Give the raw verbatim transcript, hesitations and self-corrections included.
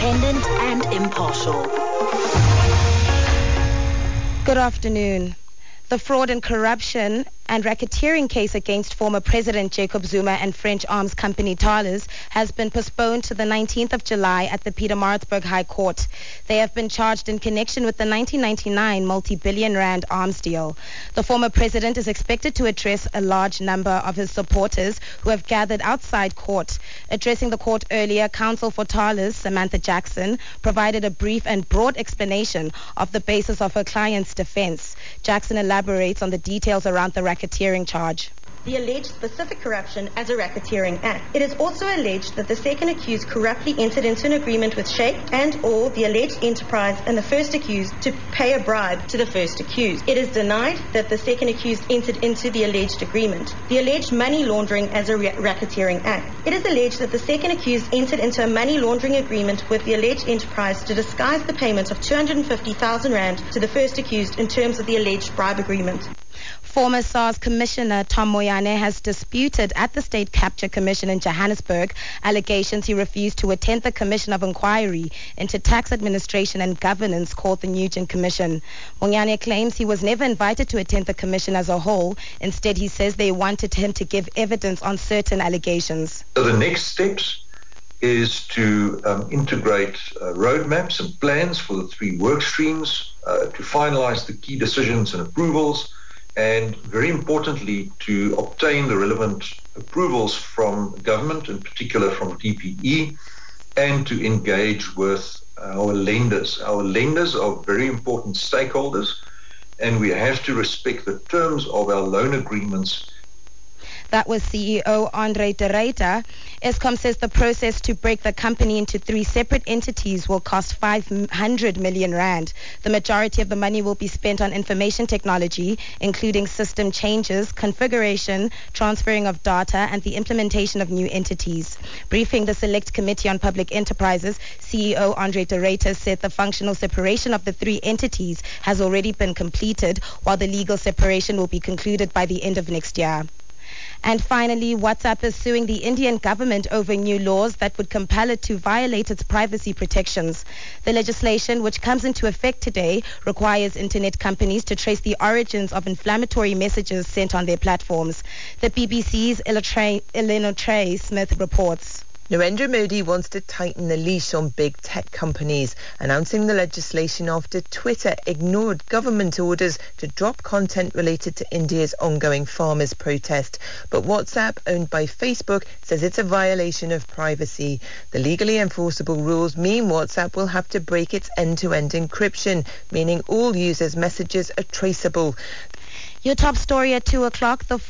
independent and impartial. Good afternoon. The fraud and corruption and racketeering case against former President Jacob Zuma and French arms company Thales has been postponed to the nineteenth of July at the Pietermaritzburg High Court. They have been charged in connection with the nineteen ninety-nine multi-billion rand arms deal. The former president is expected to address a large number of his supporters who have gathered outside court. Addressing the court earlier, counsel for Thales, Samantha Jackson, provided a brief and broad explanation of the basis of her client's defense. Jackson elaborates on the details around the racketeering charge. The alleged specific corruption as a racketeering act. It is also alleged that the second accused corruptly entered into an agreement with Sheikh and or the alleged enterprise and the first accused to pay a bribe to the first accused. It is denied that the second accused entered into the alleged agreement. The alleged money laundering as a ra- racketeering act. It is alleged that the second accused entered into a money laundering agreement with the alleged enterprise to disguise the payment of two hundred fifty thousand rand to the first accused in terms of the alleged bribe agreement. Former SARS Commissioner Tom Moyane has disputed at the State Capture Commission in Johannesburg allegations he refused to attend the Commission of Inquiry into Tax Administration and Governance called the Nugent Commission. Moyane claims he was never invited to attend the commission as a whole. Instead, he says they wanted him to give evidence on certain allegations. So the next steps is to um, integrate uh, roadmaps and plans for the three work streams, uh, to finalize the key decisions and approvals, and very importantly, to obtain the relevant approvals from government, in particular from D P E, and to engage with our lenders. Our lenders are very important stakeholders, and we have to respect the terms of our loan agreements. That was C E O Andre de Ruyter. Eskom says the process to break the company into three separate entities will cost five hundred million rand. The majority of the money will be spent on information technology, including system changes, configuration, transferring of data, and the implementation of new entities. Briefing the Select Committee on Public Enterprises, C E O Andre de Ruyter said the functional separation of the three entities has already been completed, while the legal separation will be concluded by the end of next year. And finally, WhatsApp is suing the Indian government over new laws that would compel it to violate its privacy protections. The legislation, which comes into effect today, requires internet companies to trace the origins of inflammatory messages sent on their platforms. The B B C's Eleanor Trey Smith reports. Narendra Modi wants to tighten the leash on big tech companies, announcing the legislation after Twitter ignored government orders to drop content related to India's ongoing farmers' protest. But WhatsApp, owned by Facebook, says it's a violation of privacy. The legally enforceable rules mean WhatsApp will have to break its end-to-end encryption, meaning all users' messages are traceable. Your top story at two o'clock. The